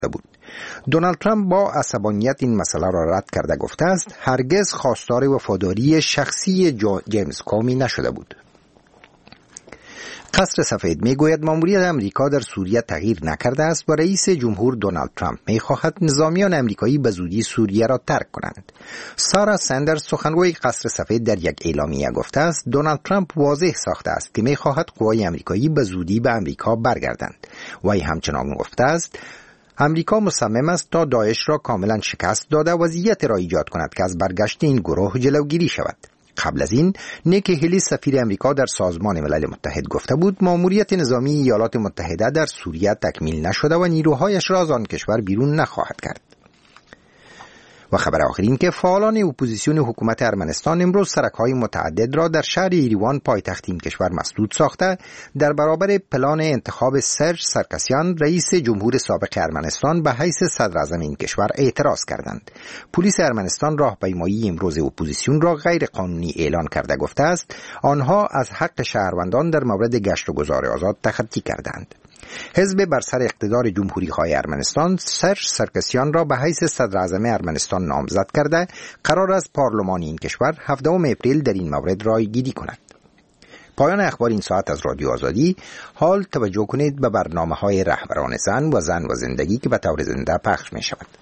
بود. دونالد ترامپ با عصبانیت این مسئله را رد کرده گفته است هرگز خواستار وفاداری شخصی جیمز کومی نشده بود. قصر سفید میگوید ماموریت امریکا در سوریه تغییر نکرده است و رئیس جمهور دونالد ترامپ میخواهد نظامیان امریکایی به زودی سوریه را ترک کنند. سارا سندرز سخنگوی قصر سفید در یک اعلامیه گفته است دونالد ترامپ واضح ساخته است که میخواهد قوای امریکایی به زودی به امریکا برگردند. وی همچنان گفته است امریکا مصمم است تا داعش را کاملا شکست داده وضعیت را ایجاد کند که از برگشت این گروه جلوگیری شود. قبل از این نیکی هلی سفیر امریکا در سازمان ملل متحد گفته بود ماموریت نظامی ایالات متحده در سوریه تکمیل نشده و نیروهایش را از آن کشور بیرون نخواهد کرد. و خبر آخر این که فعالان اپوزیسیون حکومت ارمنستان امروز سرک‌های متعدد را در شهر ایریوان پایتخت این کشور مسدود ساخته در برابر پلان انتخاب سرژ سرکسیان رئیس جمهور سابق ارمنستان به حیث صدر اعظم این کشور اعتراض کردند. پلیس ارمنستان راهپیمایی امروز اپوزیسیون را غیر قانونی اعلان کرده گفته است آنها از حق شهروندان در مورد گشت و گذار آزاد تخطی کردند. حزب بر سر اقتدار جمهوری‌خواه ارمنستان سرژ سرکسیان را به حیث صدر اعظم ارمنستان نامزد کرده قرار است پارلمان این کشور 17 اپریل در این مورد رایگیری کند. پایان اخبار این ساعت از رادیو آزادی. حال توجه کنید به برنامه‌های رهبران زن و زندگی که به طور زنده پخش می شود.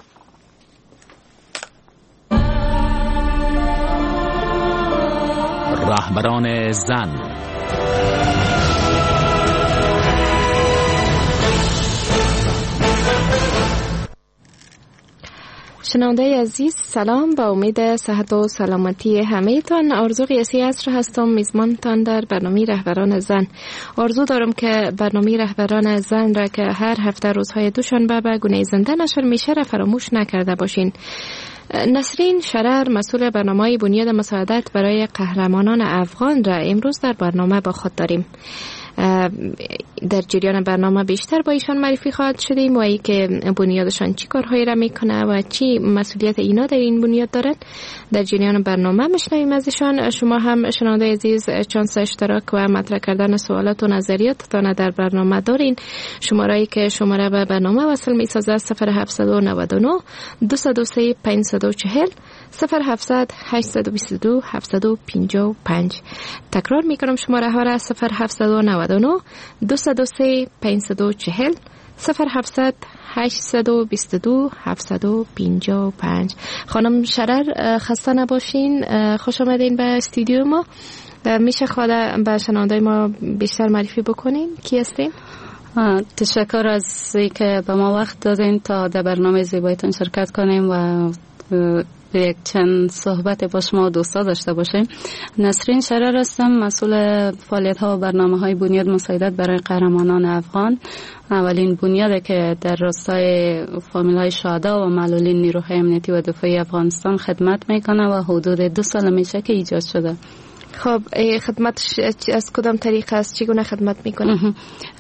رهبران زن. شنونده عزیز سلام، با امید صحت و سلامتی همه تان. آرزو قیاسی عصر هستم، میزبانتان در برنامه رهبران زن. آرزو دارم که برنامه رهبران زن را که هر هفته روزهای دوشنبه به گونه زنده نشر میشه را فراموش نکرده باشین. نسرین شرر مسئول برنامه بنیاد مساعدت برای قهرمانان افغان را امروز در برنامه با خود داریم. در جریان برنامه بیشتر با ایشان معرفی خواهد شدیم و ای که بنیادشان چی کارهایی را میکنه و چی مسئولیت اینا در این بنیاد دارن در جریان برنامه میشنویم از ایشان. شما هم شنونده عزیز چانس اشتراک و مطرح کردن سوالات و نظریاتتان در برنامه دارین. شماره‌ای که شماره به برنامه وصل میسازه 0799 203 540 0700 822 755. تکرار میکنم شماره ها را 0799 203 540 0700 822 755. خانم شرر خسته نباشین، خوش آمدین به استودیو ما. میشه خود به شنونده ما بیشتر معرفی بکنین؟ کی هستین؟ تشکر از اینکه به ما وقت دادین تا در برنامه زیبایتون شرکت کنیم و یک چند صحبت با شما دوستا داشته باشیم. نسرین شرر هستم، مسئول فعالیت ها و برنامه های بنیاد مساعدت برای قهرمانان افغان. اولین بنیاده که در راستای فامیل‌های شهدا و معلولین نیروهای امنیتی و دفاعی افغانستان خدمت میکنه و حدود 2 سال میشه که ایجاد شده. خب خدمتش از کدام طریقه است؟ چگونه خدمت میکنه؟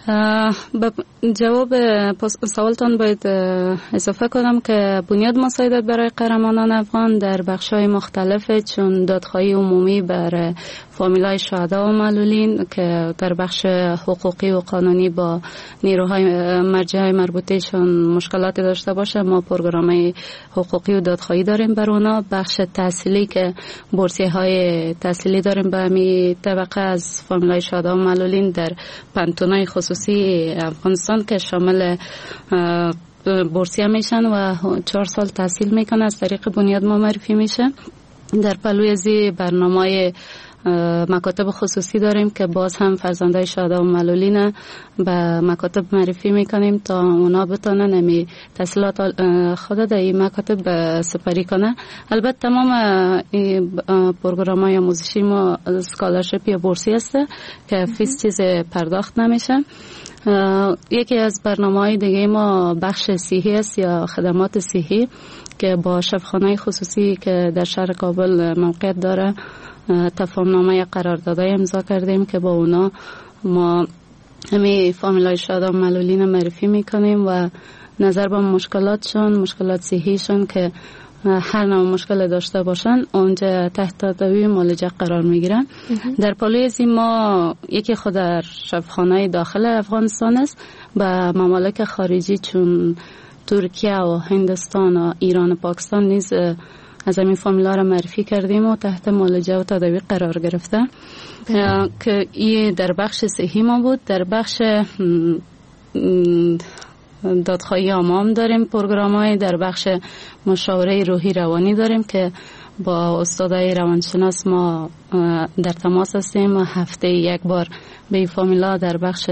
جواب سوالتان باید اضافه کنم که بنیاد مساعدت برای قهرمانان افغان در بخش‌های مختلف چون دادخواهی عمومی برای فامیل‌های شهدا و معلولین که در بخش حقوقی و قانونی با نیروهای مرجع‌های مربوطهشون مشکلاتی داشته باشه، ما پروگرام‌های حقوقی و دادخواهی داریم بر اونا. بخش تحصیلی که بورسیه‌های تحصیلی داریم به همین طبقه از فامیل‌های شهدا و معلولین در پانتون‌های خصوصی افغانستان که شامل بورسیه میشن و 4 سال تحصیل میکنه از طریق بنیاد ما معرفی میشه. در پلوی ازی برنامه مکاتب خصوصی داریم که باز هم فرزندای شهدا و معلولین به مکاتب معرفی میکنیم تا اونا بتونن امی تحصیلات خود در این مکاتب سپری کنه. البته تمام پروگرام‌های آموزشی ما اسکالرشپ یا بورسی است که فیس چیز پرداخت نمیشه. یکی از برنامه‌های دیگه ما بخش صحی است یا خدمات صحی که با شفاخانه خصوصی که در شهر کابل موقعیت داره تفاهم‌نامه قراردادی امضا کردیم که با اونا ما همه فامیل‌های شهدا و معلولین معرفی میکنیم و نظر به مشکلاتشون، مشکلات صحیشون که هر نوع مشکل داشته باشن اونجا تحت تداوی معالجه قرار میگیرن. در پلوی از ما یکی خود در شفاخانه داخل افغانستان است، به ممالک خارجی چون ترکیه و هندوستان و ایران و پاکستان نیز از همین فامیلا را معرفی کردیم و تحت معالجه و تداوی قرار گرفته که این در بخش صحی ما بود. در بخش دادخواهی عام داریم پروگرام‌های، در بخش مشاوره روحی روانی داریم که با استادای روانشناس ما در تماس هستیم و هفته یک بار به این فامیلا در بخش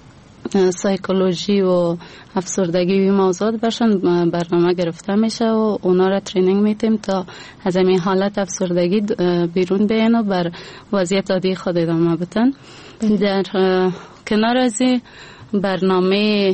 سایکولوژی و افسردگی و موضوعات برشان برنامه گرفته میشه و اونا را ترینینگ میتیم تا از این حالت افسردگی بیرون بیان و بر وضعیت عادی خود ادامه بدن. در کنار از برنامه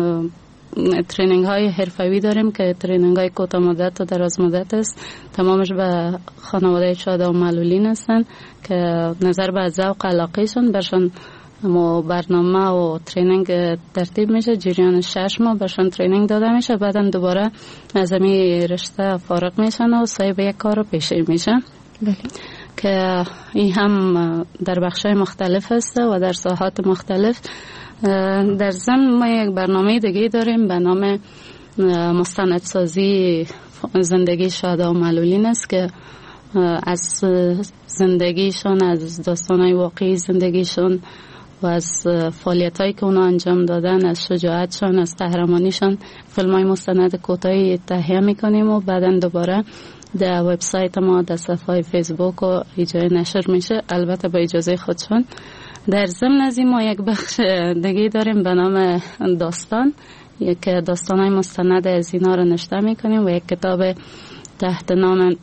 ترینینگ های حرفوی داریم که ترینینگ های کوتاه مدت و دراز مدت است. تمامش به خانواده شاده و معلولین هستند که نظر به ذوق علاقهشون برشان برنامه و ترینینگ ترتیب میشه. جریان 6 ماه برشان ترینینگ داده میشه، بعدم دوباره از همین رشته فارغ میشن و صاحب یک کار رو پیشه میشه. بله. که این هم در بخشای مختلف هست و در ساحات مختلف. در ضمن ما یک برنامه دیگه داریم به نام مستندسازی زندگی شاده و معلولین است که از زندگیشون، از داستانهای واقعی زندگیشون و از فعالیتایی که اونا انجام دادن، از شجاعتشون، از قهرمانیشون فیلمای مستند کوتاهی تهیه میکنیم و بعدن دوباره در وبسایت ما در صفحه فیسبوک و ایجای نشر میشه، البته با اجازه خودشون. در ضمن از این ما یک بخش دیگه داریم به نام داستان، یک داستانای مستند از اینا رو نشته میکنیم و یک کتاب تحت نام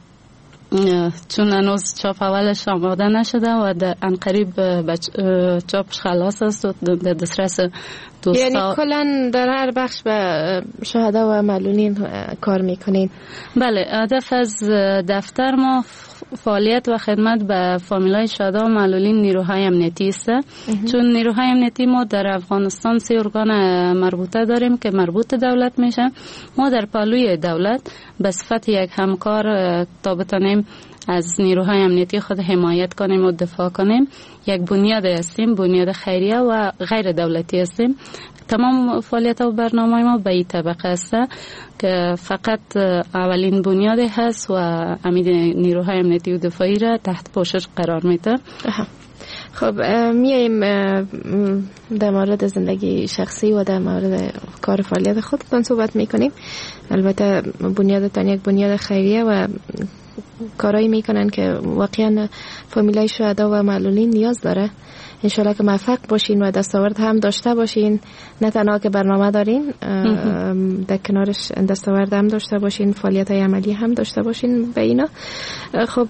چون هنوز چاپ اولش آماده نشده و در انقریب چاپش خلاص است و در دسترس دوستا. یعنی کلن در هر بخش به شهدا و معلولین کار میکنین؟ بله، هدف از دفتر ما فعالیت و خدمت به فامیلای شهدا و معلولین نیروهای امنیتی است. چون نیروهای امنیتی ما در افغانستان 3 ارگان مربوطه داریم که مربوط دولت میشه. ما در پهلوی دولت به صفت یک همکار تا بتانیم از نیروهای امنیتی خود حمایت کنیم و دفاع کنیم، یک بنیاد هستیم، بنیاد خیریه و غیر دولتی هستیم. تمام فعالیت و برنامه ما به این طبقه است که فقط اولین بنیاد هست و امید نیروهای امنیتی و دفاعی را تحت پوشش قرار میده. خب میایم در مورد زندگی شخصی و در مورد کار فعالیت خودتان صحبت میکنیم. البته بنیادتان یک بنیاد خیریه و کارایی میکنن که واقعا فامیلای شهدا و معلولین نیاز داره. انشالله که موفق باشین و دستاورد هم داشته باشین، نه تنها که برنامه دارین در کنارش دستاورد هم داشته باشین، فعالیت های عملی هم داشته باشین به اینا. خب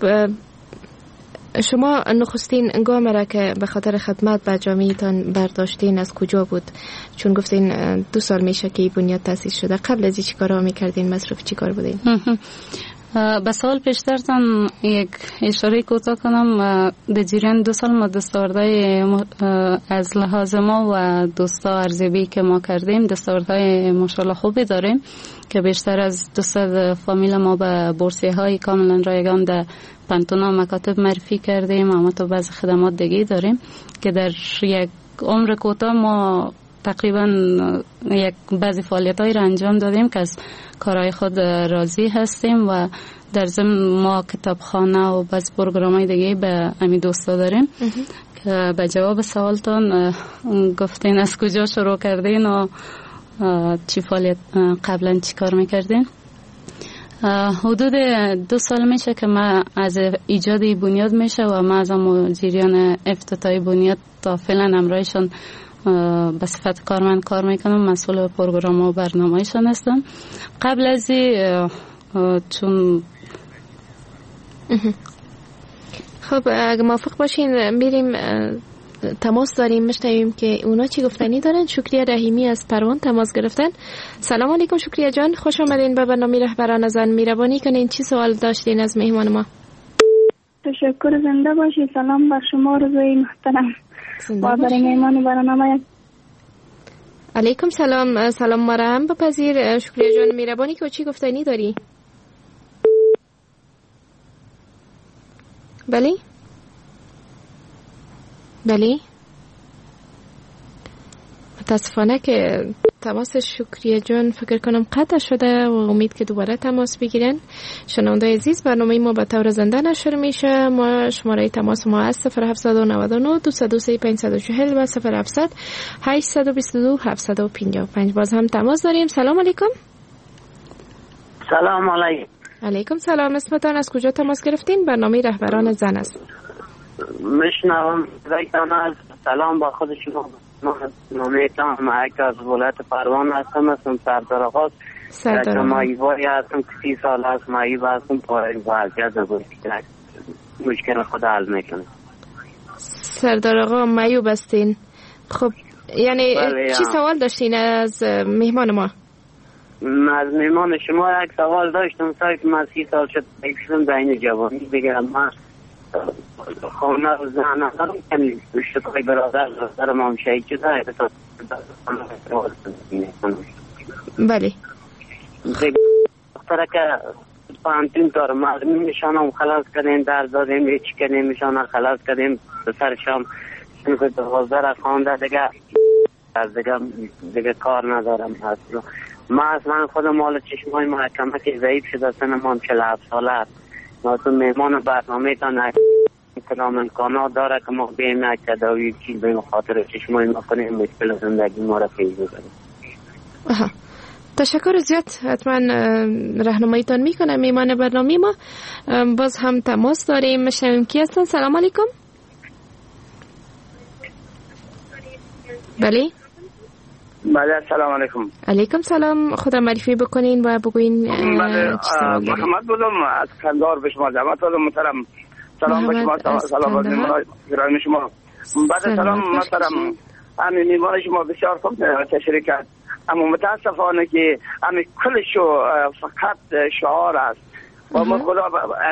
شما نخستین گام را که به خاطر خدمت به جامعهتان برداشتین از کجا بود؟ چون گفتین 2 سال میشه که این بنیاد تأسیس شده. قبل از این چی کارا میکردین؟ مصروف چی کار بودین؟ به سوال پیشترتان یک اشاره کوتاه کنم. در جریان 2 سال ما دستاوردهای از لحاظ ما و دوستا ارزیابی که ما کردیم دستاوردهای ماشاءالله خوبی داریم که بیشتر از 200 فامیل ما به بورسیه های کاملا رایگان در پانتونا مکاتب معرفی کردیم. اما تو بعض خدمات دیگه داریم که در یک عمر کوتاه ما تقریبا یک بعضی فعالیت‌هایی را انجام دادیم که از کارهای خود راضی هستیم و در ضمن ما کتابخانه و بعضی پروگرام‌های دیگه به امی دوستا داریم که به جواب سوالتون گفتین از کجا شروع کردین و چی فعالیت قبلا چی کار میکردین. حدود 2 سال میشه که ما از ایجاد بنیاد میشه و ما از جریان افتتاحی بنیاد تا فعلا همراهشون به صفت کارمند کار میکنم، مسئول پروگرام و برنامه‌شان هستم. قبل از چون خب اگه موافق باشین میریم تماس داریم میشنویم که اونا چی گفتنی دارن. شکریه رحیمی از پروان تماس گرفتن. سلام علیکم شکریه جان، خوش آمدین به برنامه رهبران زن. مهربانی کنین چی سوال داشتین از مهمان ما؟ تشکر، زنده باشی. سلام بر شما رضای محترم و برای مهمان برنامه. علیکم سلام. سلام ما را هم بپذیر شکریه جان. مهربانی که چی گفتنی داری؟ بله بله متاسفانه که تماس شکریه جان فکر کنم قطع شده و امید که دوباره تماس بگیرن. شنونده عزیز برنامه ما به طور زنده نشر میشه. ما شماره تماس ما از 0799 203 540 و 0700 822 755. باز هم تماس داریم. سلام علیکم. سلام علیکم. علیکم سلام. اسمتان از کجا تماس گرفتین؟ برنامه رهبران زن است. مشنوم از سلام با خود شما. نامیتان معک از ولایت پروان هستم. سردار آقا مایوایی هستم که 30 سال هست مایو هستم. پای وضعیت مشکل خود حل میکنه. سردار آقا مایو بستین. خب یعنی چی سوال داشتین از مهمان ما؟ از مهمان شما یک سوال داشتم. سایت من 30 سال شد بگیشتم بین جوانی بگیرم. من خونه و زن ندارم کنی شکای برادر ما هم شهید شده. بله دختره که پانتین دارم معلومی میشانم خلاص کردیم در دادیم هیچ کنیم میشانم خلاص کردیم سر شام سنوک 12 خانده دیگه کار ندارم. ما اصلا خود مال چشمای محکمه که ضعیف شده سنم هم 47 ساله است. تو مهمان برنامه تان سلام امکانات داره که ما بیم یک تداوی چیز بیم خاطر چشمای ما کنیم مشکل زندگی ما را پیش بزنیم. تشکر زیاد. حتما راهنماییتان میکنه میمان برنامه ما. باز هم تماس داریم. مشنویم کی هستن؟ سلام علیکم. بله بله سلام علیکم. علیکم سلام. خدا معرفی بکنین و بگوین چی سوال دارین. محمد بودم از کندهار به شما زحمت دادم محترم. سلام به شما. سلام به شما. بعد سلام محترم. همین میوان شما بسیار خوب تشریح کرد. اما متاسفانه که همین کلشو فقط شعار است و ما خدا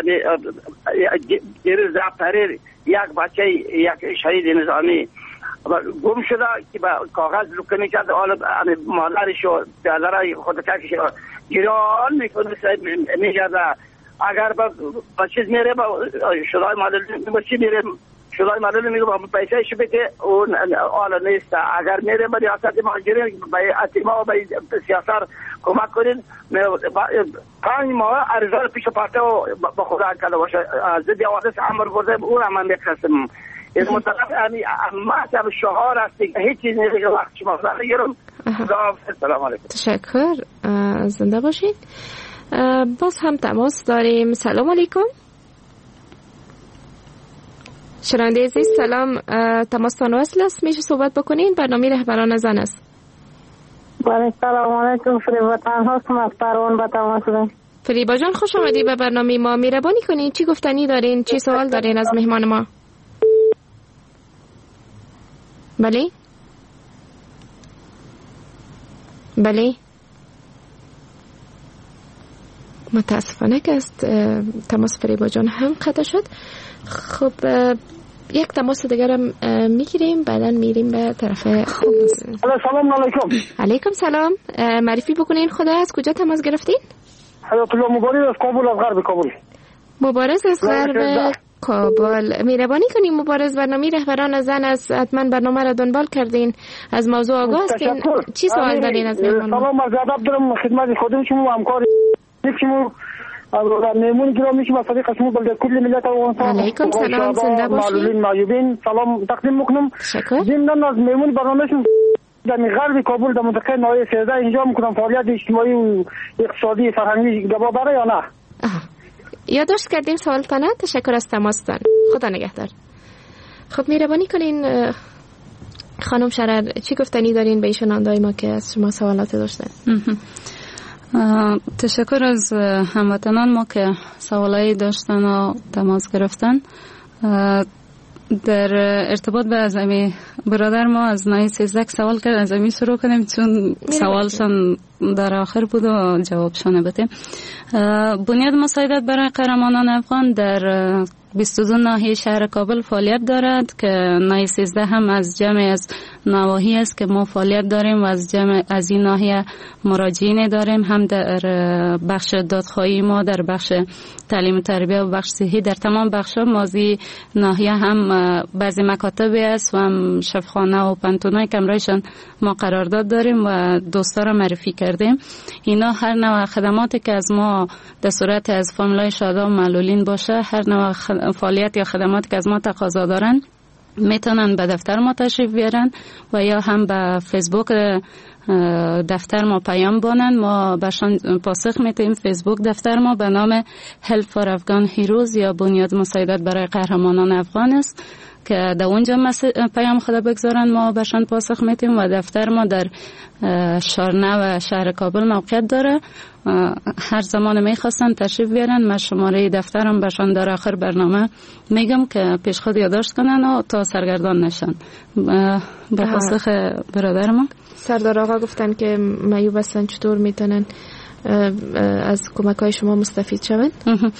دیروز دفتر یک بچه یک شهید نظامی گم شده که با کاغذ لکنی کرد. حالا مادرش و پدرای خود کشش گران میکنه میگرده. اگر با چیز میره با شدای معلوم با چی میره شدای معلوم میگه با پیسه شو بده اون حالا نیست. اگر میره با ریاست مهاجرین با اتیما و با سیاست کمک کنین. 5 ماه ارزال پیش پارته و با خدا کرده باشه. ضد حوادث امر برده اون هم میخواستم. این مطلب اما شعار است که هیچ چیز نمیگه. وقت شما بگیرم. سلام علیکم. تشکر. زنده باشید. باز هم تماس داریم. سلام علیکم. شنونده عزیز سلام. تماستان وصل است. میشه صحبت بکنین. برنامه رهبران زن است. بله سلام علیکم. فریبا تنها هستم از پروان با تماس دارم. فریبا جان خوش آمدی به برنامه ما. مهربانی کنین چی گفتنی دارین؟ چی سوال دارین از مهمان ما؟ بله بله متاسفانه که است تماس فریبا جان هم قطع شد. خب یک تماس دیگر هم میگیریم بعدا میریم به طرف. سلام علیکم. علیکم سلام. معرفی بکنین خدا از کجا تماس گرفتین؟ حیات الله مبارز از کابل از غرب کابل. مبارز از غرب کابل. مهربانی کنیم مبارز برنامه رهبران زن است. حتما برنامه را دنبال کردین از موضوع آگاه هستین. چی سوال دارین از مهمان؟ سلام از ادب دارم خدمت خودم شما همکار شما میمون گرامی شما صدیق شما بلده کل ملت افغانستان. علیکم سلام. زنده باشین. معلولین معیوبین سلام تقدیم میکنم. تشکر. ضمن از میمون برنامه‌شون در غرب کابل در منطقه ناحیه 13 اینجا میکنم فعالیت اجتماعی و اقتصادی فرهنگی گبا برای یا نه؟ یادداشت کردیم سوالتان. تشکر از تماستان. خدا نگهدار. خب مهربانی کنین خانم شرر چی گفتنی دارین به شنونده‌های ما که از شما سوالات داشتن؟ تشکر از هموطنان ما که سوالایی داشتن و تماس گرفتن. در ارتباط به ازمی برادر ما از نای 13 سوال کرد. ازمی شروع کنیم چون سوالشان در آخر بود و جوابشان بده. بنیاد مساعدت برای قهرمانان افغان در 22 ناحیه شهر کابل فعالیت دارد که ناحیه 13 هم از جمع از نواحی است که ما فعالیت داریم و از این ناحیه مراجعین داریم، هم در بخش دادخواهی ما، در بخش تعلیم و تربیت و بخش صحی، در تمام بخش‌ها مازی ناحیه هم بعضی مکاتبی است و هم شفاخانه و پنتونای کمرایشان ما قرارداد داریم و دوستا را معرفی کردیم. اینا هر نوع خدماتی که از ما در صورت از فامیلای شادا و معلولین باشه، هر نوع فعالیت یا خدماتی که از ما تقاضا دارن میتونن به دفتر ما تشریف بیارن و یا هم به فیسبوک دفتر ما پیام بانن، ما بهشان پاسخ میتیم. فیسبوک دفتر ما به نام Help for Afghan Heroes یا بنیاد مساعدت برای قهرمانان افغان است که در اونجا پیام خود بگذارن، ما بهشان پاسخ میتیم. و دفتر ما در شارنه و شهر کابل موقعیت داره، هر زمان میخواستن تشریف بیارن. من شماره دفترم بهشان در آخر برنامه میگم که پیش خود یادداشت کنن و تا سرگردان نشن. به پاسخ برادر ما سردار آقا گفتن که معیوب هستن، چطور میتونن از کمک های شما مستفید شوند؟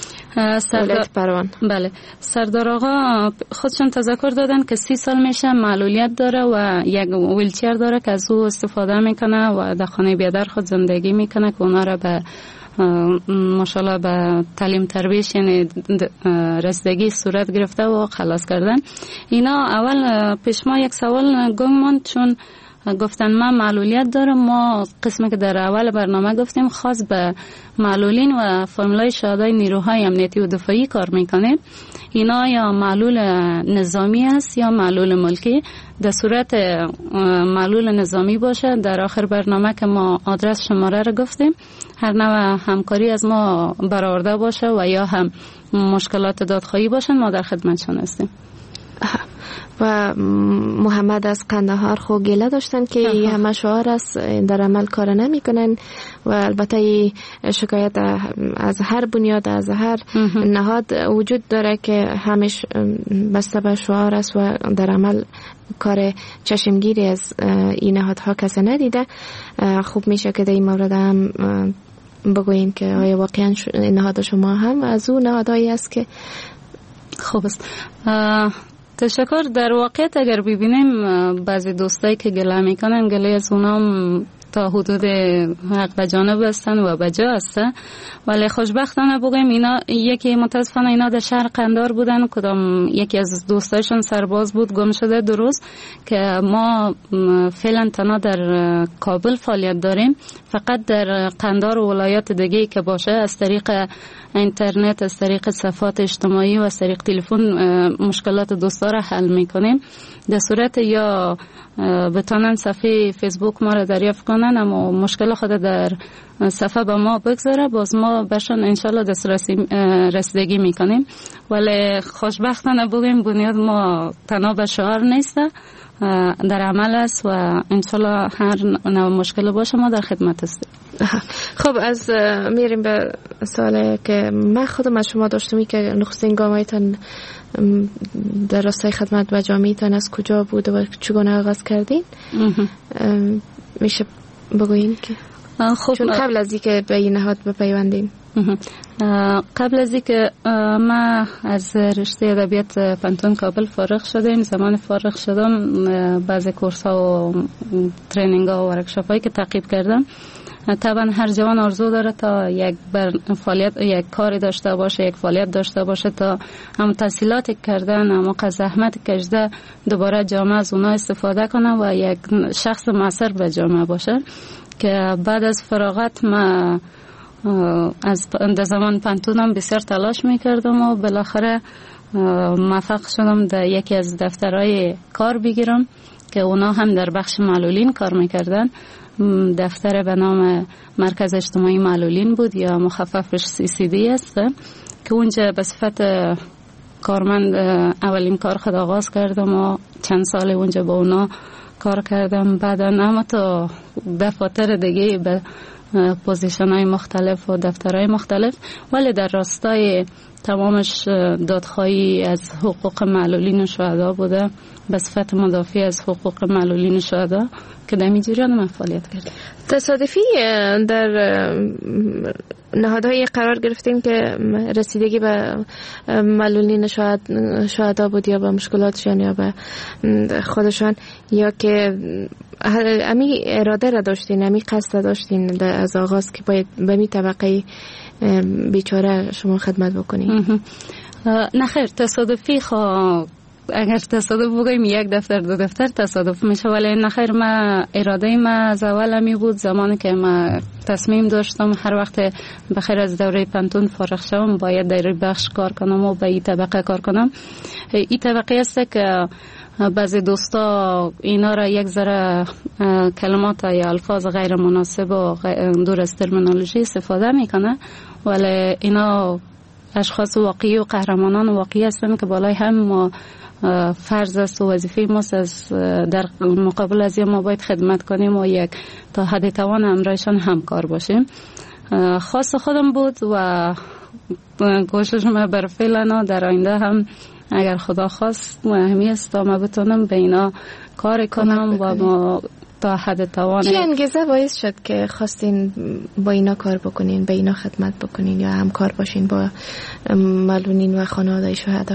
بله، سردار آقا خودشون تذکر دادن که 30 سال میشه معلولیت داره و یک ویلچر داره که از او استفاده میکنه و در خانه بیادر خود زندگی میکنه که اونا را به ماشاءالله به تعلیم تربیت یعنی رسیدگی صورت گرفته و خلاص کردن. اینا اول پیش ما یک سوال گم ماند، چون گفتن من معلولیت دارم. ما قسمی که در اول برنامه گفتیم خاص به معلولین و فامیلای شهدای نیروهای امنیتی و دفاعی کار میکنیم. اینا یا معلول نظامی است یا معلول ملکی. در صورت معلول نظامی باشه، در آخر برنامه که ما آدرس شماره رو گفتیم، هر نوع همکاری از ما برآورده باشه و یا هم مشکلات دادخواهی باشن، ما در خدمتشان هستیم. و محمد از قندهار خو گله داشتن که همه شعار است در عمل کار نمی کنن و البته شکایت از هر بنیاد، از هر نهاد وجود داره که همش بسته به شعار است و در عمل کار چشمگیری از این نهادها کسی ندیده. خوب میشه که در این مورد هم بگوییم که آیا واقعا نهاد شما هم از اون نهادهایی است که خوب است. تشکر. در واقعیت اگر ببینیم بعضی دوستایی که گله میکنن، گله از اونام تا حدود حق به جانب هستن و بجا هستن، ولی خوشبختانه بگیم اینا یکی متاسفانه اینا در شهر قندار بودن، کدام یکی از دوستایشون سرباز بود گم شده. درست که ما فعلا تنها در کابل فعالیت داریم، فقط در قندار و ولایات دیگه که باشه از طریق اینترنت، از طریق صفحات اجتماعی و از طریق تلفن مشکلات دوستا را حل میکنیم. در صورت یا بتانن صفحه فیسبوک ما را دریافت کنن، اما مشکل خود در صفحه با ما بگذاره، باز ما بهشون انشالله دسترسی رسیدگی میکنیم. ولی خوشبختانه بگیم بنیاد ما تنها به شعار نیسته، در عمل است و انشالله هر نوع مشکل باشه ما در خدمت هستیم. خب از میریم به سوالی که من خودم از شما داشتم که نخستین گامایتان در راستای خدمت به جامعیتان از کجا بود و چگونه آغاز کردین؟ میشه بگوییم که چون قبل از اینکه به این نهاد بپیوندیم، قبل از اینکه ما از رشته ادبیات پنتون کابل فارغ شدیم، زمان فارغ شدم بعضی کورس ها و ترینینگ ها و ورکشاپ هایی که تعقیب کردم. طبعا هر جوان آرزو داره تا یک فعالیت، یک کاری داشته باشه، یک فعالیت داشته باشه تا هم تحصیلات کردن، هم زحمت کشیده دوباره جامعه از اونها استفاده کنه و یک شخص مؤثر به جامعه باشه. که بعد از فراغت ما از در زمان پنتونم بسیار تلاش میکردم و بالاخره موفق شدم در یکی از دفترهای کار بگیرم که اونا هم در بخش معلولین کار میکردن. دفتر به نام مرکز اجتماعی معلولین بود یا مخففش CCD است که اونجا به صفت کارمند اولین کار خود آغاز کردم و چند سال اونجا با اونا کار کردم. بعدا اما تو دفاتر دیگه به پوزیشن های مختلف و دفترهای مختلف، ولی در راستای تمامش دادخواهی از حقوق معلولین شهدا بوده به صفت مدافع از حقوق معلولین شهدا که در این جریان من فعالیت کردم. تصادفی در نهادهای قرار گرفتیم که رسیدگی به معلولین شهدا بود یا به مشکلاتشان یا به خودشان، یا که امی اراده را داشتین، امی قصد داشتین از آغاز که باید به می طبقه بیچاره شما خدمت بکنین؟ نخیر، تصادفی اگر تصادف بگویم یک دفتر دو دفتر تصادف میشه، ولی نخیر ما اراده ما از اول می بود. زمانی که ما تصمیم داشتم هر وقت بخیر از دوره پنتون فارغ شوم باید در بخش کار کنم و به این طبقه کار کنم. این طبقه است که بعضی دوستا اینا را یک ذره کلمات یا الفاظ غیر مناسب و دور از ترمینولوژی استفاده میکنه، ولی اینا اشخاص واقعی و قهرمانان واقعی هستند که بالای هم فرض است و وظیفه ماست از در مقابل از ما باید خدمت کنیم و یک تا حد توان همراهشان همکار باشیم. خاص خودم بود و کوشش ما بر فعلا در آینده هم اگر خدا خواست مهمی است تا ما بتونم به اینا کار کنم و ما تا حد توان. چی انگیزه باعث شد که خواستین با اینا کار بکنین، به اینا خدمت بکنین یا همکار باشین با معلولین و خانواده شهدا؟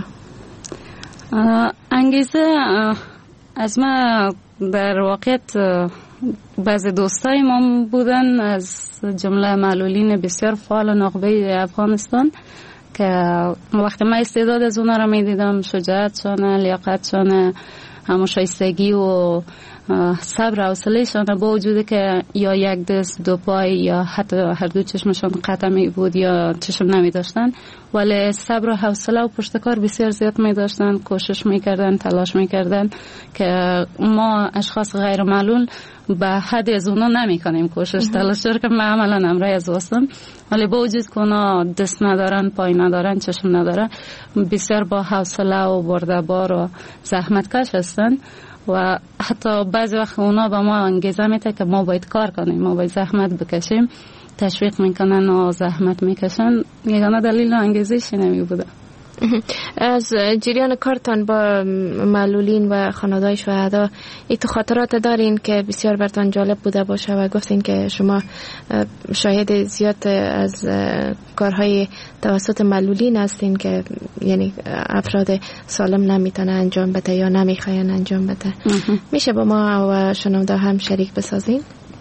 انگیزه از ما در واقعیت بعضی دوستای ما بودن از جمله معلولین بسیار فعال و نخبه افغانستان که وقتی ما استعداد از اونا را می دیدم، شجاعتشان، لیاقتشان، همشایستگی و صبر و حوصله‌شان، با وجودی که یا یک دست دو پای یا حتی هر دو چشمشان قطع می بود یا چشم نمی داشتن، ولی صبر و حوصله و پشتکار بسیار زیاد می داشتن، کوشش می کردن، تلاش می کردن که ما اشخاص غیر معلول به حد از اونا نمی کنیم کوشش تلاش که ما عملا همراه از واسم، ولی با وجود که اونا دست ندارن، پای ندارن، چشم ندارن، بسیار با حوصله و بردبار و زحمتکش هستن و حتی بعضی وقت اونا به ما انگیزه میده که ما باید کار کنیم، ما باید زحمت بکشیم، تشویق میکنن و زحمت میکشن. یگانه دلیل انگیزش نمی بوده. از جریان کارتان با معلولین و خانواده شهدا ای تو خاطرات دارین که بسیار برتان جالب بوده باشه و گفتین که شما شاهد زیاد از کارهای توسط معلولین هستین که یعنی افراد سالم نمیتونه انجام بده یا نمیخواین انجام بده. میشه با ما و شنونده هم شریک بسازین؟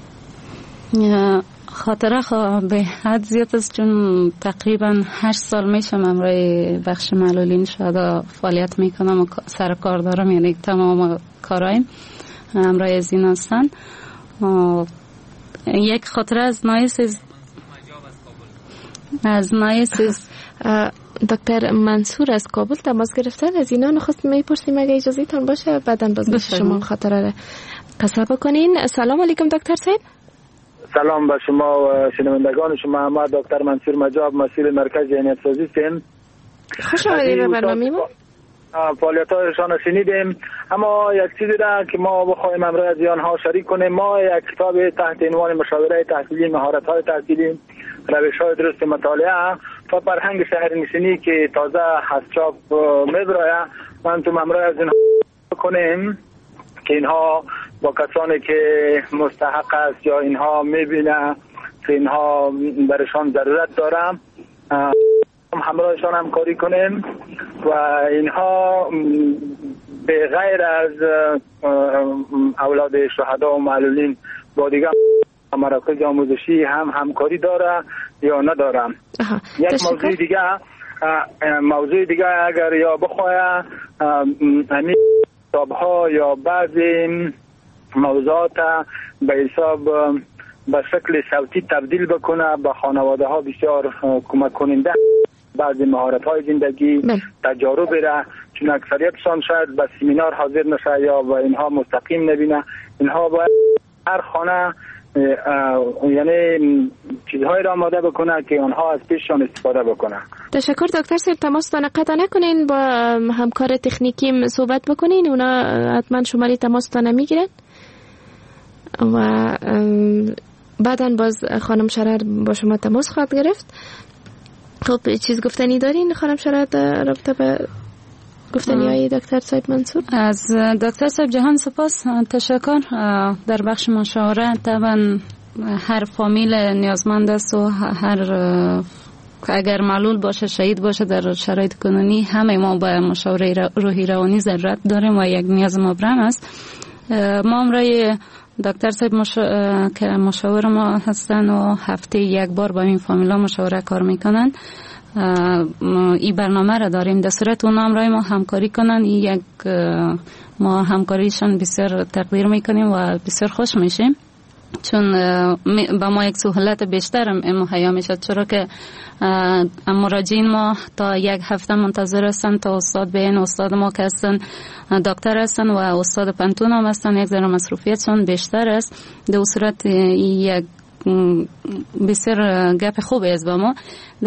خاطره به حد زیاد است، چون تقریبا 8 سال میشم همراه بخش معلولین شهدا فعالیت میکنم و سر کار دارم، یعنی تمام کارایم همراه از این هستن. یک خاطره از نایس دکتر منصور از کابل تماس گرفتن. از اینا نخواست میپرسیم اگه اجازه تان باشه بعداً باز شما خاطره را قصه بکنین. سلام علیکم دکتر صاحب. سلام به شما و شنوندگان شما. ما دکتر منصور مجاب مسئول مرکز ذهنیت سازی هستیم. خوش آمدید به برنامه ما. فعالیت‌هایشان را شنیدیم، اما یک چیزی را که ما بخوایم امروز از آنها شریک کنیم، ما یک کتاب تحت عنوان مشاوره تحصیلی، مهارت‌های تحصیلی، روش‌های درست مطالعه و فرهنگ شهرنشینی که تازه از چاپ می‌براید، من تو امروز از اینها کنیم که اینها با کسانی که مستحق است یا اینها میبینه که اینها برشان ضرورت دارم همراهشان همکاری کنیم و اینها به غیر از اولاد شهدا و معلولین با دیگر مراکز آموزشی هم همکاری داره یا ندارم. یک موضوع دیگه اگر یا بخواه همین کتاب‌ها یا بعضی موضوعات به حساب به شکل صوتی تبدیل بکنه، به خانواده ها بسیار کمک کننده. بعضی مهارت های زندگی تجارب را، چون اکثریتشان شاید به سمینار حاضر نشه یا به اینها مستقیم نبینه، اینها باید هر خانه یعنی چیزهایی را آماده بکنه که آنها از پیششان استفاده بکنه. تشکر دکتر صاحب. تماستان قطع نکنین، با همکار تکنیکی صحبت بکنین، اونا حتما شماره تماستان میگیرن و بعداً باز خانم شرر با شما تماس خواهد گرفت. خب چیز گفتنی دارین خانم شرایط رابطه به گفتنی های دکتر صاحب منصور؟ از دکتر صاحب جهان سپاس، تشکر. در بخش مشاوره طبعا هر فامیل نیازمند است و هر اگر معلول باشه، شهید باشه در شرایط کنونی، همه ما به مشاوره روحی روانی ضرورت داریم و یک نیاز مبرم است. ما امروز دکتر صاحب که مشاور ما هستن و هفته یک بار با این فامیلا مشاوره کار میکنن. این برنامه را داریم در صورت اونا امروز ما همکاری کنن. یک ما همکاریشان بسیار تقدیر میکنیم و بسیار خوش میشیم، چون با ما یک سهولت بیشتر مهیا میشد، چرا که مراجعین ما تا یک هفته منتظر هستن تا استاد بین. استاد ما که هستن دکتر هستن و استاد پنتون هم هستن، یک ذره مصروفیتشون بیشتر است. در صورت یک بسیار گپ خوبی است با ما.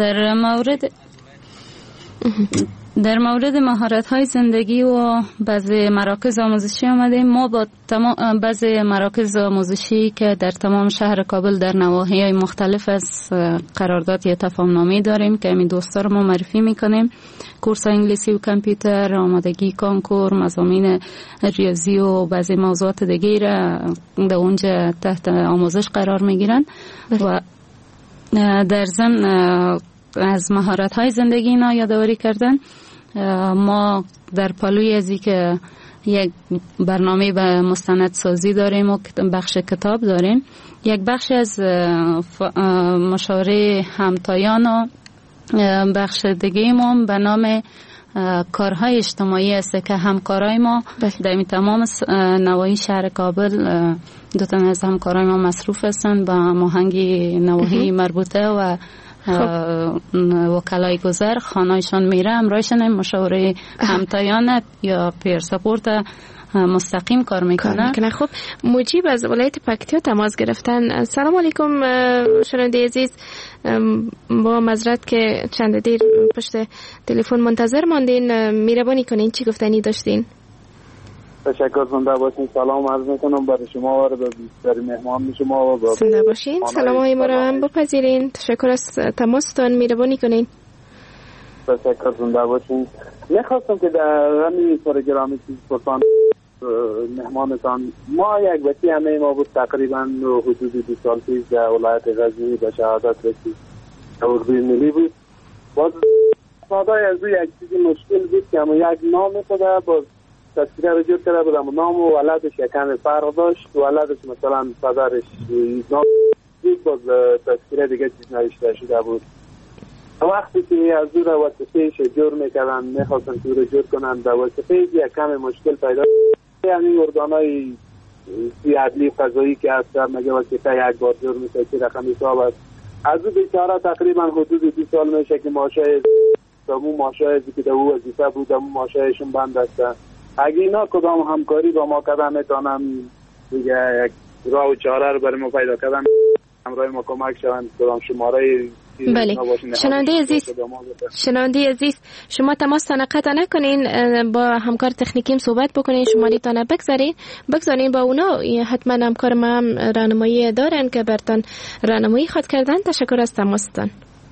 در مورد مهارت‌های زندگی و بعضی مراکز آموزشی آمدیم. ما با بعضی مراکز آموزشی که در تمام شهر کابل در نواحی‌های مختلف از قرارداد یا تفاهم‌نامه داریم که همین دوستا رو ما معرفی می‌کنیم. کورس انگلیسی و کامپیوتر، آمادگی کنکور، مضامین ریاضی و بعضی موضوعات دیگه را در اونجا تحت آموزش قرار می‌گیرن و در ضمن از مهارت‌های زندگی اینا یادآوری کردن. ما در پالوی ازی که یک برنامه به مستندسازی داریم و بخش کتاب داریم. یک بخش از مشاوره همتایان و بخش دیگه ما به نام کارهای اجتماعی است که همکارای ما در تمام نواحی شهر کابل دو تا از همکارای ما مصروف هستند با هماهنگ نواحی مربوطه و وکلای گذر. خانهایشان میره، امرایشان مشاوره همتایان یا پیر سپورت مستقیم کار میکنه. خب مجیب از ولایت پکتیا تماس گرفتن. سلام علیکم شنونده عزیز، با معذرت که چند دیر پشت تلفن منتظر ماندین، مهربانی کنین چی گفتنی داشتین؟ تشکر، زنده باشین. سلام عرض میکنم برای شما و برای مهمان شما و زنده باشین. سلام های ما رو هم بپذیرین. تشکر از تماستان، مهربانی کنین. تشکر، زنده باشین. میخواستم که در همین پروگرامی پرسان مهمانتان، ما یک بچه همه ما بود تقریبا حدود 2 سال پیش در ولایت غزنی به شهادت رسید. اردوی ملی بود. باز فادای از یک چیزی مشکل بود که اما یک نام خدا باز تذکیره رو جور کرده بودم، نام و ولدش یکم فرق داشت. ولدش مثلا پدرش نام بود، باز تذکیره دیگه چیز نوشته شده بود. وقتی که از دور واسطهش جور میکردن، میخواستن که رو جور کنن در واسطه یکم مشکل پیدا. یعنی ارگانای عدلی قضایی که هست مگه واسطه یک بار جور میشه که رقم حساب است. از او بیچاره تقریبا حدود 2 سال میشه که ماشای دمو ماشایزی که دو وظیفه بود دمو ماشایشون بند هستن. اگه اینا کدام همکاری با ما کردن میتونم دیگه یک راه و چاره رو برای ما پیدا کردن، همراه ما کمک شوند. کدام شماره بله. شنونده عزیز شما تماس قطع نکنین، با همکار تکنیکیم صحبت بکنین، شماره تانه بگذارین با اونا. حتما همکار ما هم راهنمایی دارن که برتان راهنمایی خود کردن. تشکر از تماستان.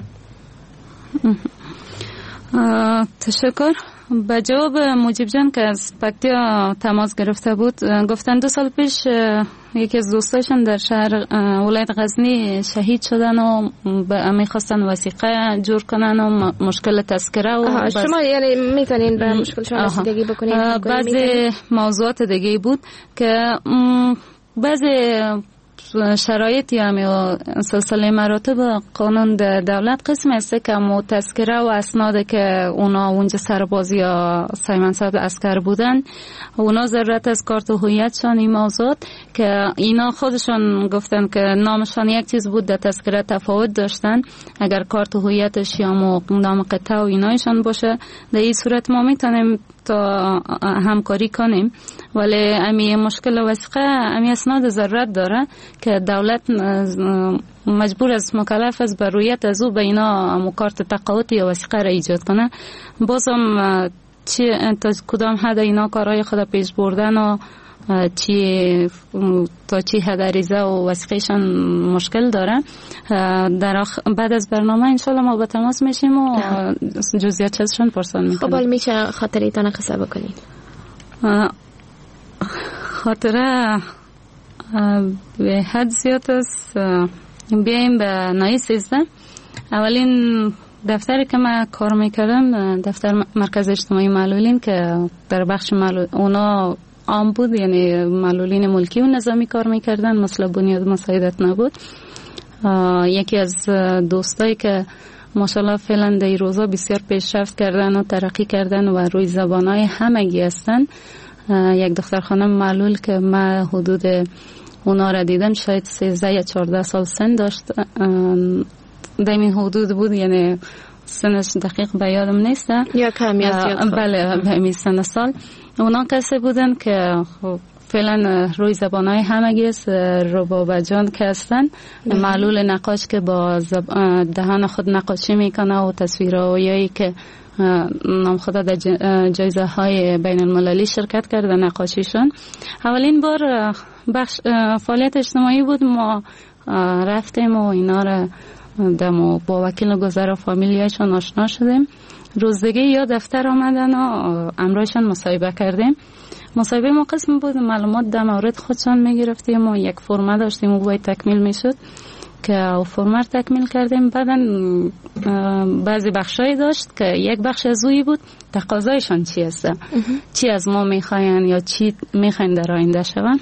تشکر. به جواب مجیب جان که از پکتیا تماس گرفته بود، گفتن 2 سال پیش یکی از دوستاشون در شهر ولایت غزنی شهید شدن و میخواستن وثیقه جور کنن و مشکل تذکره و شما یعنی میتونین به مشکل شما رسیدگی بکنین. بعضی موضوعات دیگه بود که بعضی شرایطی و سلسله مراتب قانون دولت قسم است که تذکره و اسناد که اونا اونجا سرباز یا سایمنصب عسکر بودن، اونا ضرورت از کارت هویتشان این موضوعات که اینا خودشون گفتن که نامشان یک چیز بود، در تذکره تفاوت داشتن. اگر کارت هویتش یا نام قطعه و اینایشان باشه، در این صورت ما میتونیم تا همکاری کنیم. ولی امی مشکل وثیقه امی اسناد ضرورت داره که دولت مجبور از مکلف است بر رویت از او به اینا کارت تقاعد یا وثیقه را ایجاد کنه. بازم تا کدام حد اینا کارهای خود پیش بردن و تا چی هدریزه و وثیقهشان مشکل داره. بعد از برنامه انشالله ما به تماس میشیم و جزئیاتشان پرسان میکنیم. خب حال میشه خاطریتان قصه بکنید؟ خاطره به حد زیاد است. بیاییم به نای 13. اولین دفتری که من کار میکردم دفتر مرکز اجتماعی معلولین که در بخش اونا عام بود، یعنی معلولین ملکی و نظامی کار میکردن، مثلا بنیاد مساعدت نبود. یکی از دوستایی که ماشاءالله فعلا در روزا بسیار پیشرفت کردن و ترقی کردن و روی زبانهای همگی هستن، یک دختر خانم معلول که من حدود اونا را دیدم شاید 13 یا 14 سال سن داشت، در این حدود بود، یعنی سنش دقیق به یادم نیست یا کمی است. بله به همین سن سال. اونا کسی بودن که فعلا روی زبانهای همگی است. ربابه جان که هستن معلول نقاش که با دهان خود نقاشی میکنه و تصویرهایی که نام خدا در جایزه های بین المللی شرکت کرده نقاشیشون. اولین بار بخش فعالیت اجتماعی بود، ما رفتیم و اینا را دمو با وکیل گذر و فامیلیشون آشنا شدیم. روز دیگه یا دفتر آمدن و امرایشان مصاحبه کردیم. مصاحبه ما قسم بود معلومات در مورد خودشان میگرفتیم و یک فرمه داشتیم و باید تکمیل میشد که فرمه تکمیل کردیم. بعدا بعضی بخشایی داشت که یک بخش از اوی بود تقاضایشان چی هست، چی از ما میخواین یا چی میخواین در آینده شون.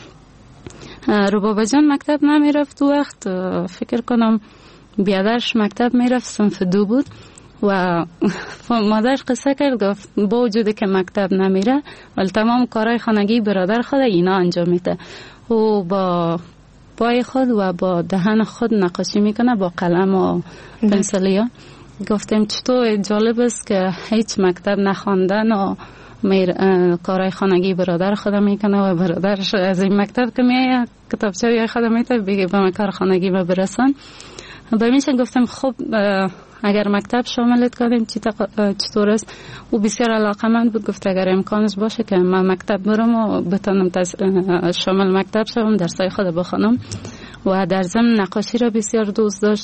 ربابه جان مکتب نمیرفت وقت، فکر کنم بیادرش مکتب میرفت صنف 2 بود و مادرش قصه کرد گفت با وجودی که مکتب نمیره ولی تمام کارهای خانگی برادر خود اینا انجام میده و با پای خود و با دهن خود نقاشی میکنه با قلم و پنسلیا. گفتیم چطور جالب است که هیچ مکتب نخواندن و کارهای خانگی برادر خود میکنه و برادرش از این مکتب که میایه کتابچه خود میته بگه به من کار خانگی ما برسان. به میشن گفتم خب اگر مکتب شاملت کنیم چطور است؟ او بسیار علاقمند بود، گفت اگر امکانش باشه که من مکتب برم و بتونم شامل مکتب شوم درسای خود بخونم و در ضمن نقاشی را بسیار دوست داشت.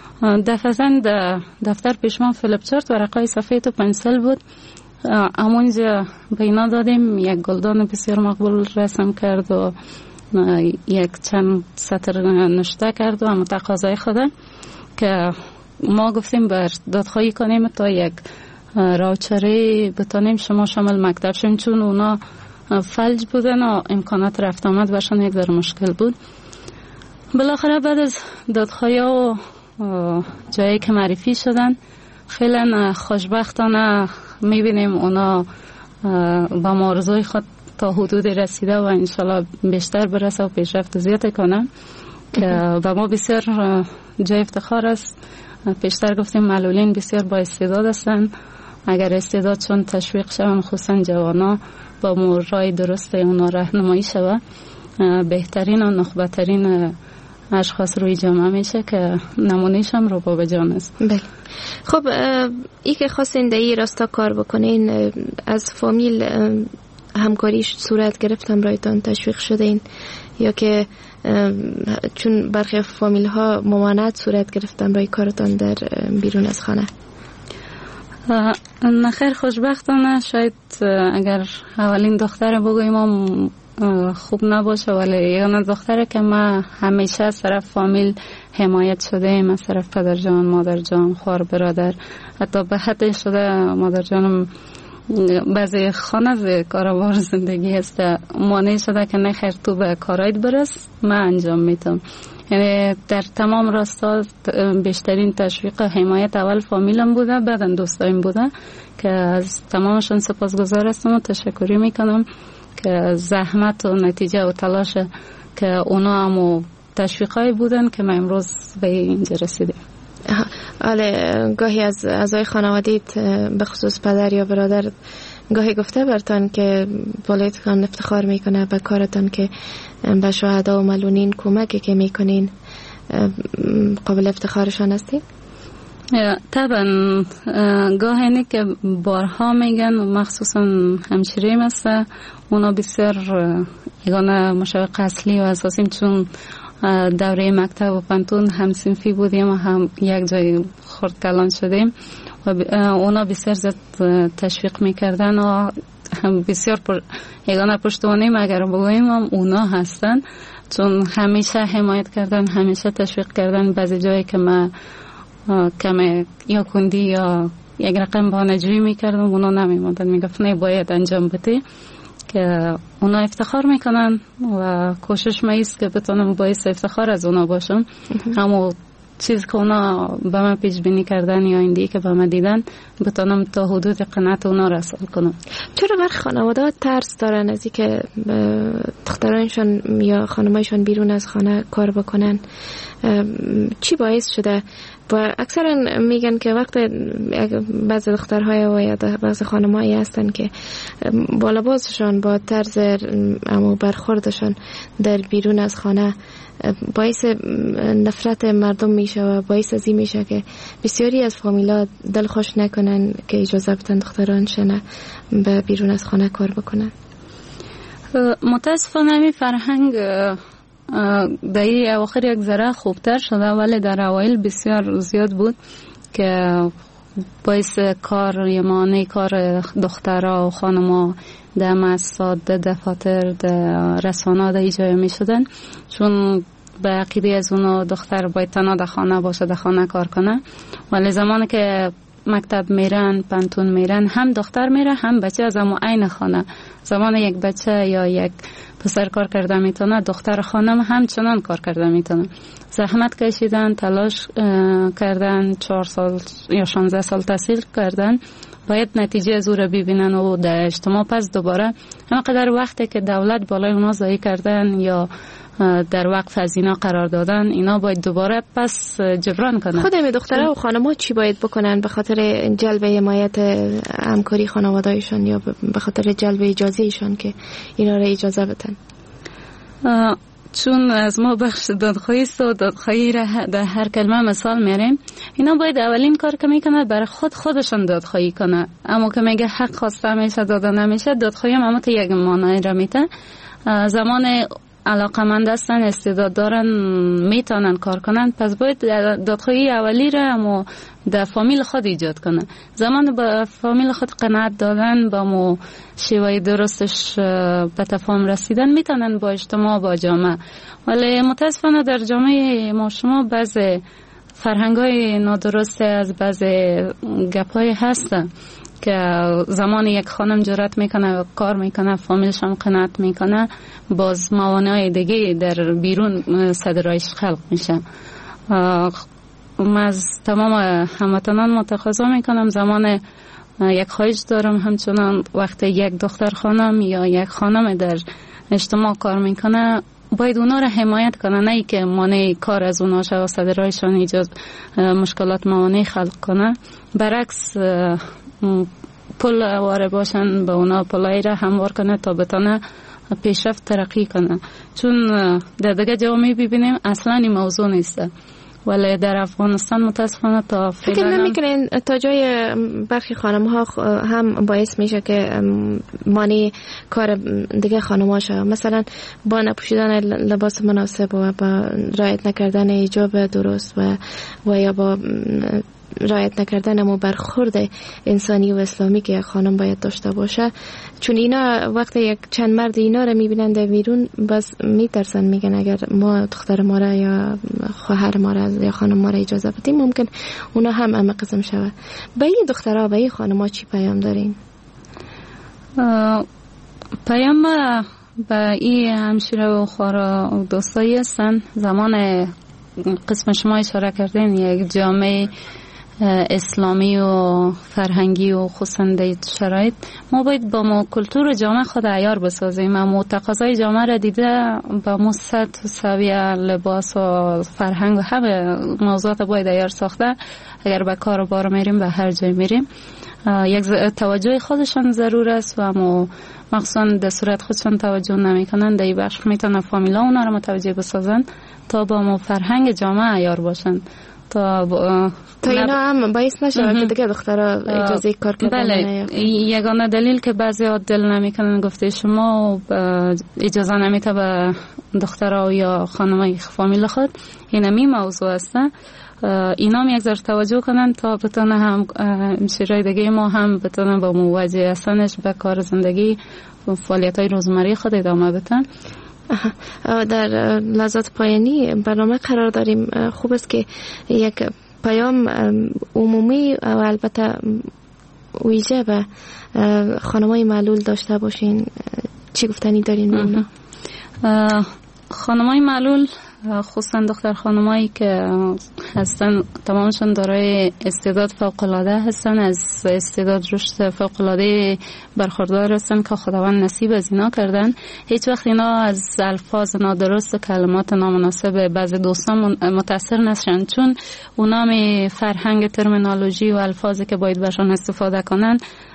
دفتر پیشمان فلیپ چارت ورقای سفید و پنسل بود، همونجا به اینا دادیم. یک گلدان بسیار مقبول رسم کرد و یک چند سطر نشته کرد و هم تقاضای خوده که ما گفتیم بر دادخواهی کنیم تا یک راوچری بتانیم شما شامل مکتب شیم، چون اونا فلج بودن و امکانات رفت آمد برشان یک ذره مشکل بود. بالاخره بعد از دادخواهی و جایی که معرفی شدن فعلا خوشبختانه میبینیم اونا با آرزوی خود تا حدود رسیده و انشالله بیشتر برسه و پیشرفت زیاد کنه که با ما بسیار جای افتخار است. پیشتر گفتیم معلولین بسیار با استعداد هستن، اگر استعدادشون تشویق شون خصوصا جوانا با راه درست اونا راهنمایی شود بهترین و نخبترین اشخاص روی جامعه میشه که نمونهش هم ربابه جان است. بله. خب ای که خواستین در این راستا کار بکنین از فامیل همکاریش صورت گرفتم رایتان تشویق شدین یا که چون برخی فامیل ها ممانعت صورت گرفتم رای کارتان در بیرون از خانه؟ نخیر خوشبختانه شاید اگر اولین دختر بگویم خوب نباشه ولی یعنی دختره که ما همیشه از طرف فامیل حمایت شده ایم، از طرف پدر جان، مادر جان، خوار برادر، حتی به حد شده مادر جانم بعضی خانه کاروبار زندگی هست مانع شده که نخیر تو به کارایت برس من انجام میتم. یعنی در تمام راستا بیشترین تشویق حمایت اول فامیلم بوده، بعدا دوستایم بوده که از تمامشون سپاسگزار هستم و تشکری میکنم که زحمت و نتیجه و تلاش که اونا هم تشویقای بودن که ما امروز به اینجا رسیدیم. حالا گاهی از اعضای خانوادیت به خصوص پدر یا برادر گاهی گفته برتان که والدتان افتخار میکنه به کارتان که به شهدا و معلولین کمکی که میکنین قابل افتخارشان هستید؟ طبعا گاهی که بارها میگن مخصوصا همشیره مثل اونا بسیار یگانه مشوق اصلی و اساسی، چون دوره مکتب و پانتون هم صنفی بودیم و هم یک جای خورد کلان شدیم و اونا بسیار زیاد تشویق میکردن و هم بسیار یگانه پشتوانیم اگر بگوییم هم اونا هستن، چون همیشه حمایت کردن، همیشه تشویق کردن. بعضی جایی که ما کم یا کندی یا یک رقم بانجوی میکردم اونا نمیموندن، میگفت نه باید انجام بدی، که اونا افتخار میکنن و کوشش مایست که بتونم باعث افتخار از اونا باشم. همون چیز که اونا به من پیش بینی کردن یا ایندی که به من دیدن بتونم تا حدود قناعت اونا رسول کنم. چرا برخی خانواده ترس دارن از اینکه دخترانشون یا خانمایشون بیرون از خانه کار بکنن؟ چی باعث شده؟ و اکثرا میگن که وقت بعضی دخترهای و یا بعضی خانمایی هستن که با لباسشان، با طرز اما برخوردشان در بیرون از خانه باعث نفرت مردم میشه و باعث ازی میشه که بسیاری از فامیلا دل خوش نکنن که اجازه بدن دخترانشون به بیرون از خانه کار بکنن. متاسفانه همین فرهنگ در این اواخر یک ذره خوبتر شده، ولی در اوایل بسیار زیاد بود که باعث کار یا مانع کار دخترها و خانم‌ها در مؤسسات، در دفاتر، در رسانه‌ها در جای می شدن، چون به عقیده از اونو دختر باید تنها در خانه باشه، در خانه کار کنه. ولی زمانی که مکتب میرن، پانتون میرن، هم دختر میره هم بچه از اما عین خانه. زمان یک بچه یا یک پسر کار کرده میتونه، دختر خانم همچنان کار کرده میتونه. زحمت کشیدن، تلاش کردن، 4 سال یا 16 سال تحصیل کردن، باید نتیجه از او را ببینن و در اجتماع پس دوباره همقدر وقتی که دولت بالای اونا ضایع کردن یا در وقف از اینا قرار دادن، اینا باید دوباره پس جبران کنن. خود می دخترها و خانم‌ها چی باید بکنن به خاطر جلب حمایت همکاری خانواده‌ایشون یا به خاطر جلب اجازه ایشون که اینا را اجازه بدن؟ چون از ما بخش دادخواهی است و دادخواهی را در هر کلمه مثال میاریم، اینا باید اولین کار که میکنه برای خودشون دادخواهی کنه. اما که میگه حق خواسته میشه داده نمیشه، دادخواهی هم اما که یک معنی را میده. زمان علاقمند هستن، استعداد دارن، میتونن کار کنن، پس باید دادخواهی اولی را اما در فامیل خود ایجاد کنن. زمان با فامیل خود قناعت دادن، با مو شیوه درستش به تفاهم رسیدن، میتونن با اجتماع، با جامعه. ولی متاسفانه در جامعه ما شما بعضی فرهنگای نادرسته از بعضی گپای هستن که زمان یک خانم جرأت میکنه کار میکنه، فامیلش هم قناعت میکنه، باز موانع دیگه در بیرون صدرایش خلق میشه. من از تمام هموطنان متقاضا میکنم، زمان یک خواهش دارم همچنان وقتی یک دختر خانم یا یک خانم در اجتماع کار میکنه باید اونا را حمایت کنه، نه ای که مانع کار از اونا شه و صدرایشان ایجاد مشکلات موانع خلق کنه. برعکس پل واره باشن به اونا، پلای را هموار کنه تا بتانه پیشرفت ترقی کنه. چون در دیگه جامعه ببینیم اصلا این موضوع نیسته، ولی در افغانستان متاسفانه تا فکر نمیکنین تا جای برخی خانم ها هم باعث میشه که مانع کار دیگه خانم ها شه؟ مثلا با نپوشیدن لباس مناسب و با رعایت نکردن حجاب درست و یا با رعایت نکردن اما برخورد انسانی و اسلامی که خانم باید داشته باشه. چون اینا وقتی یک چند مرد اینا رو میبینن در بیرون بس میترسن، میگن اگر ما دختر ما را یا خواهر ما را یا خانم ما را اجازه بدیم ممکن اونا هم اما قسم شود. به این دخترها به این خانم ها چی پیام دارین؟ پیام به این همشیره و خوارا و دوستایی هستن. زمان قسم شما اشاره کردین یک جامعه اسلامی و فرهنگی و خصوصا شرایط، ما باید با ما کلتور جامعه خود عیار بسازیم. ما تقاضای جامعه را دیده با ما سطح سویه لباس و فرهنگ و همه موضوعات باید عیار ساخته. اگر به کار و بار میریم، به هر جای میریم، یک توجه خودشان ضرور است و ما مخصوصا در صورت خودشان توجه نمی کنن، در این بخش میتونه فامیلا اونا را متوجه بسازن تا با ما فرهنگ جامعه عیار باشن. تا اینا هم باعث نشه که دیگه دخترها اجازه کار کردن بله. یگانه دلیل که بعضی دل نمیکنن گفته شما اجازه نمیده به دخترها یا خانمای فامیل خود، اینمی موضوع است. اینا هم یک ذره توجه کنن تا بتونه هم شیرای دیگه ما هم بتونه با مواجه هستنش به کار زندگی و فعالیت‌های روزمره خود ادامه بدن. در لحظات پایانی برنامه قرار داریم. خوب است که یک پیام عمومی و البته ویژه به خانمای معلول داشته باشین. چی گفتنی دارین به اونا؟ خانمای معلول خصوصا دختر خانمایی که هستن تمامشون دارای استعداد فوق‌العاده هستن، از استعداد رشد فوق‌العاده برخوردار هستن که خداوند نصیب از اینا کردن. هیچ وقت اینا از الفاظ نادرست و کلمات نامناسب بعضی دوستان متاثر نشن، چون اونا می فرهنگ ترمینولوژی و الفاظی که باید برشان استفاده کنن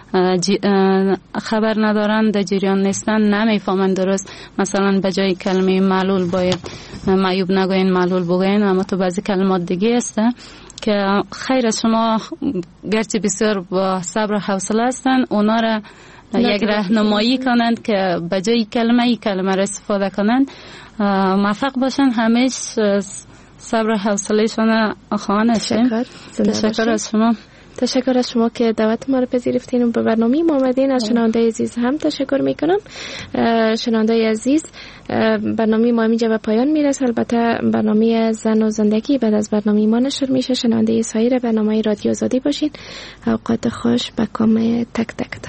خبر ندارن، در جریان نیستن، نمیفهمن درست. مثلا به جای کلمه معلول باید معیوب نگوین، معلول بگوین، اما تو بعضی کلمات دیگه است که خیر شما گرچه بسیار با صبر و حوصله هستن اونا را یک راهنمایی کنند که به جای کلمه را استفاده کنند. موفق باشن، همیش صبر و حوصله‌شان خواهان شیم. تشکر از شما. تشکر از شما که دعوت ما رو پذیرفتین و به برنامه ما آمدین. از شنونده عزیز هم تشکر میکنم. شنونده عزیز، برنامه ما اینجا به پایان میرسه. البته برنامه زن و زندگی بعد از برنامه ما نشر میشه. شنونده سایر برنامه رادیو آزادی باشین. اوقات خوش به کام تک تکتان.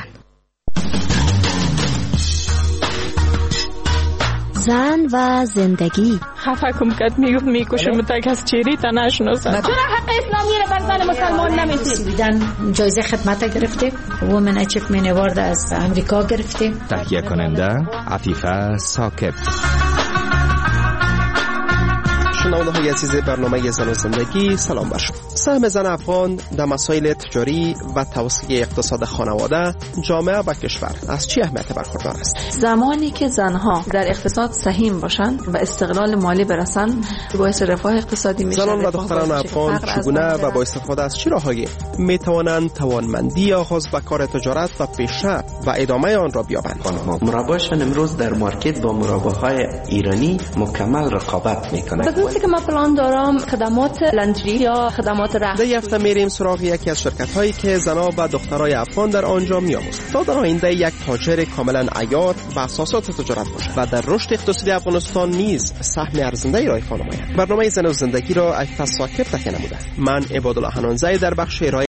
زن و زندگی. خفه کم کد میکشم تک از چیری تا نشناسم. چرا حق اسلامی رو بر زن مسلمان نمیدید؟ سویدن جایزه خدمت گرفتیم، وومن اچیومنت اوارد از امریکا گرفتیم. تهیه کننده عفیفه ساکت. شنونده‌های عزیز برنامه زن و زندگی، سلام بر شما. سهم زن افغان در مسائل تجاری و توسعه اقتصاد خانواده، جامعه و کشور از چه اهمیت برخوردار است؟ زمانی که زنها در اقتصاد سهیم باشند و استقلال مالی برسند، باعث رفاه اقتصادی میشن. زنان و دختران افغان چگونه و با استفاده از چه راههایی میتوانند توانمندی آغاز به کار تجارت و پیشرفت و ادامه آن را بیابند؟ مرباشان امروز در مارکت با مرباهای ایرانی مکمل رقابت میکنند. که ما پلان دارم خدمات لندری یا خدمات رفت. در هفته میریم سراغ یکی از شرکت‌هایی که زنان و دخترای افغان در آنجا میآموزند تا در آینده یک تاجر کاملا عیار و اساسات تجارت باشد و در رشد اقتصادی افغانستان نیز سهم ارزنده را ایفا نماید. برنامه زن و زندگی را عفیفه ساکت تهیه نموده. من عبادالله حنانزی در بخش ارائه